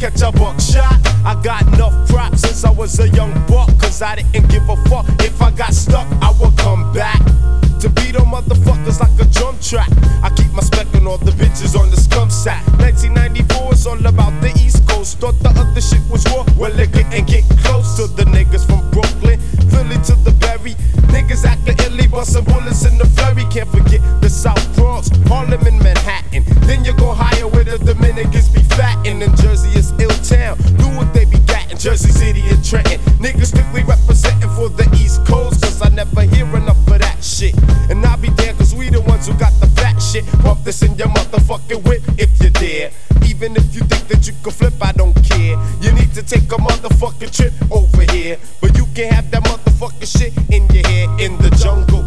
catch a buckshot. I got enough props since I was a young buck, cause I didn't give a fuck. If I got stuck, I would come back to beat on motherfuckers like a drum track. I keep my spec on all the bitches on the scum sack. 1994 is all about the East Coast. Thought the other shit was war. Well, it and get close to the niggas from Brooklyn, Philly to the Berry. Niggas acting illy, bustin' bullets in the flurry. Can't forget the South Bronx, Harlem and Manhattan. Then you go higher where the Dominicans be fattin'. And Jersey is ill town. Do what they be gattin'. Jersey City and Trenton. Niggas strictly representing for the East Coast, cause I never hear enough of that shit. And I'll be damned, cause we the ones who got the fat shit. Pump this in your motherfucking whip if you dare. Even if you think that you can flip, I don't care. You need to take a motherfucking trip over here, but you can have that motherfucking shit in your head in the jungle.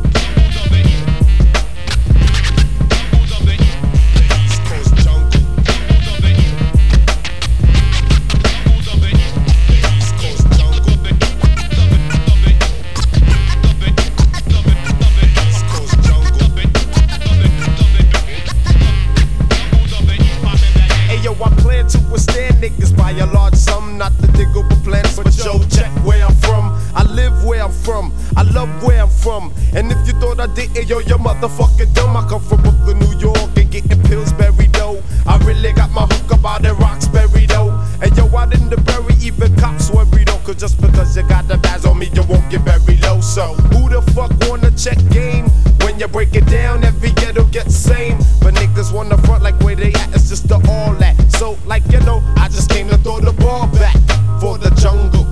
Niggas by a large sum, not the digable plans, but yo, check where I'm from. I live where I'm from, I love where I'm from. And if you thought I didn't, yo, you're motherfucking dumb. I come from Brooklyn, New York, and getting Pillsbury dough. I really got my hook up out in Roxbury though. And yo, out in the Berry, even cops worry though. Cause just because you got the bags on me, you won't get very low. So who the fuck wanna check game? When you break it down, every ghetto gets same. But niggas wanna front like where they at, it's just the all that. So like you know, I just came to throw the ball back for the jungle.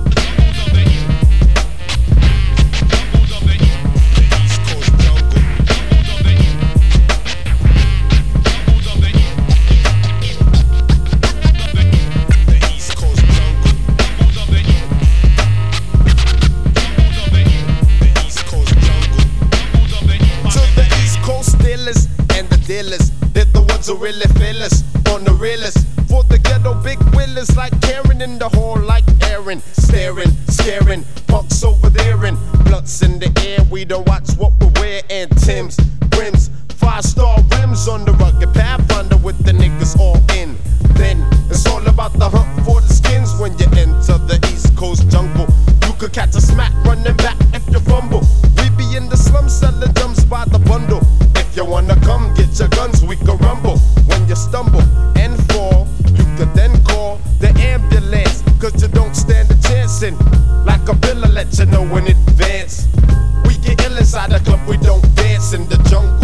Dealers, they're the ones who really feel us on the realest. For the ghetto big willers like Karen in the hall like Aaron. Staring, scaring, punks over there and blunts in the air. We don't watch what we wear and Tim's, rims, 5-star rims on the rugged Pathfinder with the niggas all in. Then it's all about the hunt for the skins when you enter the East Coast jungle. You could catch a smack running back if you fumble. We be in the slums selling jumps by the bundle. If you wanna come get your guns, we can rumble. When you stumble and fall, you could then call the ambulance, cause you don't stand a chance. And like a pillar, let you know in advance. We get ill inside the club, we don't dance in the jungle.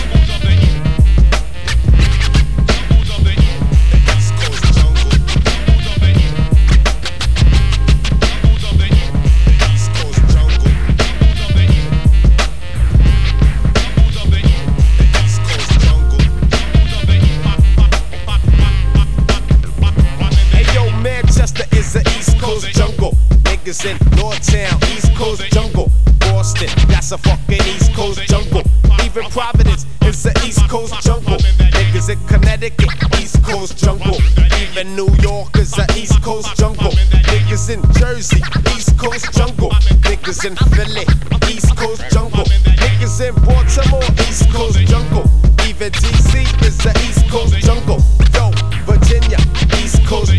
Niggas in Northtown, East Coast jungle. Boston, that's a fucking East Coast jungle. Even Providence is the East Coast jungle. Niggas in Connecticut, East Coast jungle. Even New York is the East Coast jungle. Niggas in Jersey, East Coast jungle. Niggas in Philly, East Coast jungle. Niggas in Baltimore, East Coast jungle. Even DC is the East Coast jungle. Yo, Virginia, East Coast